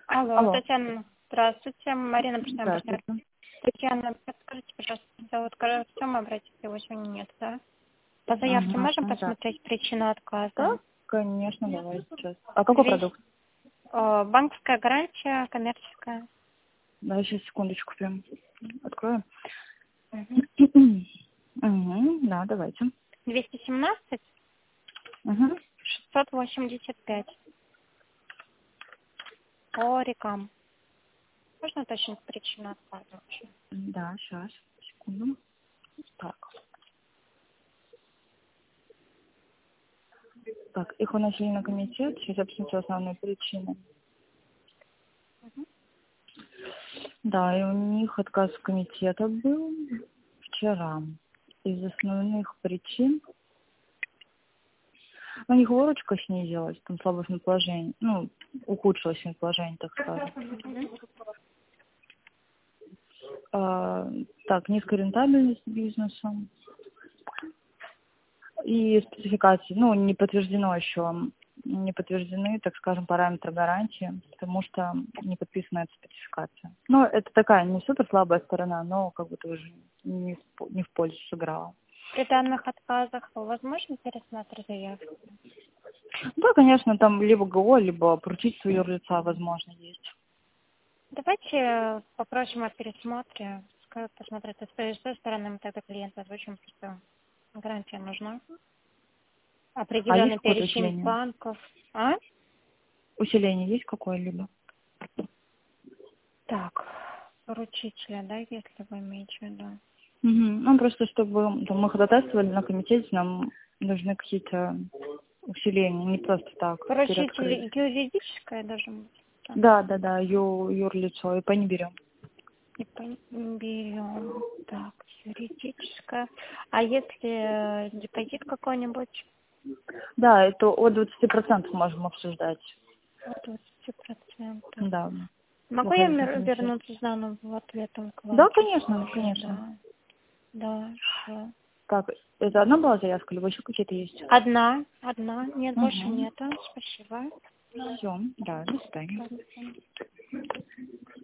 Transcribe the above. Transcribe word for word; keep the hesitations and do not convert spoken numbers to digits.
Алло, Алло. Татьяна, здравствуйте. Марина, постоянный партнер. Здравствуйте. Татьяна, подскажите, пожалуйста, зовут Артема, обратите, его сегодня нет, да? По заявке Ага, можем да. посмотреть причину отказа? Да, конечно, давай сейчас. А какой Две- продукт? О, банковская гарантия, коммерческая. Давай сейчас секундочку прям открою. Мгм. Угу, да, давайте. двести семнадцать Угу. шестьсот восемьдесят пять. По рекам. Можно уточнить причину отказа вообще? Да, сейчас, секунду. Так. Так, их уносили на комитет, сейчас объясню основные причины. Мгм. Да, и у них отказ комитета был вчера. Из основных причин у них выручка снизилась, там слабое положение, ну, ухудшилось положение, так скажем. А, так, низкая рентабельность бизнеса и спецификации, ну, не подтверждено еще, не подтверждены, так скажем, параметры гарантии, потому что не подписана эта спецификация. Ну, это такая не супер слабая сторона, но как бы тоже не в, по- не в пользу сыграла. При данных отказах возможно пересмотр заявки? Да, конечно, там либо ГО, либо поручительство юрлица, возможно, есть. Давайте попросим о пересмотре, скажут, посмотреть с той с той стороны, мы тогда клиента озвучим, что гарантия нужна. А есть Определенный какое-то перечень усиление? банков. А? Усиление есть какое-либо? Так, поручителя, да, если вы имеете в виду. Угу. Ну, просто чтобы там, мы ходатайствовали на комитете, нам нужны какие-то усиления, не просто так переоткрыть. Поручитель юридическое даже быть. Да. Да, да, да, ю, юрлицо, и по не берем. И по- берем. Так, юридическое. А если э, депозит какой-нибудь? Да, это от двадцати процентов можем обсуждать. От двадцати процентов. Да. Могу я Выходить на мер- комитет. вернуться заново в ответом к вам Да, чуть конечно, позже, конечно. да. Да, все. Так, это одна была заявка, либо еще какие-то есть? Одна, одна, нет, больше Угу. нету. Спасибо. Все, да, до свидания. Ладно.